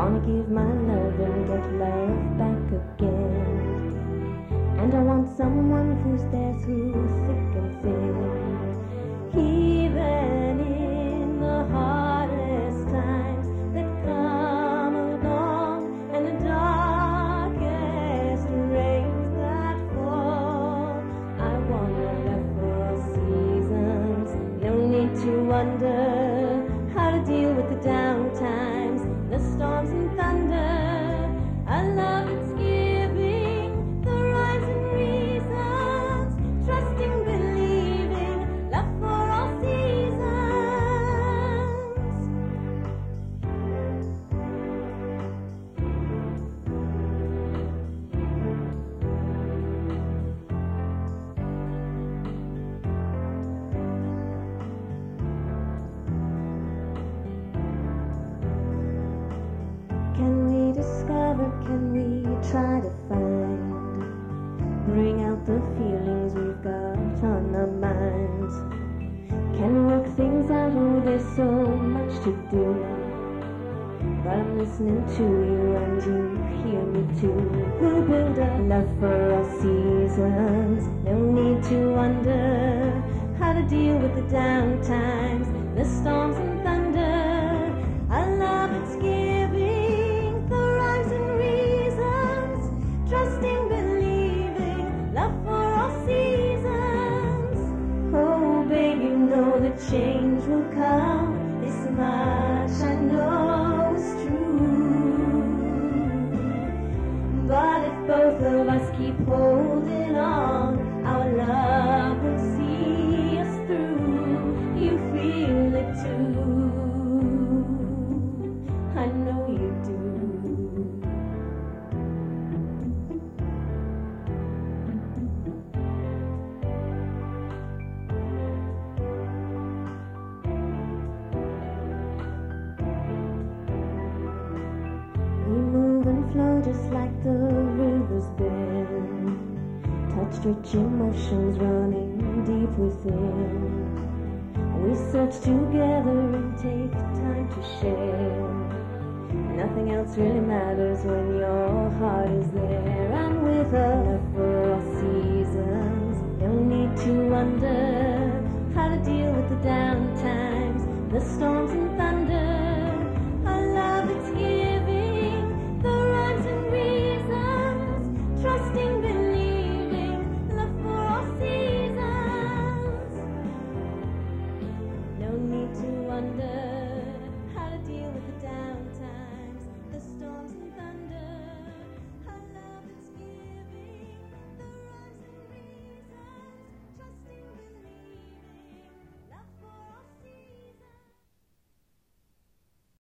wanna give my love and get love back again. And I want someone who's there through thick and thin, even in the hardest times that come along and the darkest rains that fall. I want a love for all seasons. No need to wonder how to deal with the down times, the storms and thunder. A love that's giving the rhymes and reasons, trusting, believing, love for all seasons. Can we discover, can we try to find, bring out the feelings we've got on our minds? Can we work things out? Oh, there's so much to do, but I'm listening to you and you hear me too. We'll build a love for all seasons. No need to wonder how to deal with the down times, the storms and thunder. A love that's giving the rhymes and reasons, trusting, believing, love for all seasons. Oh, babe, you know that change will come. This much I know is true. But if both of us keep holding on, our love will see us through. You feel it too. I know you do. We move and flow just like the rivers bend, touched rich emotions running deep within. We search together and take time to share. Nothing else really matters when your heart is there. And with a love for all seasons, no need to wonder how to deal with the down times, the storms and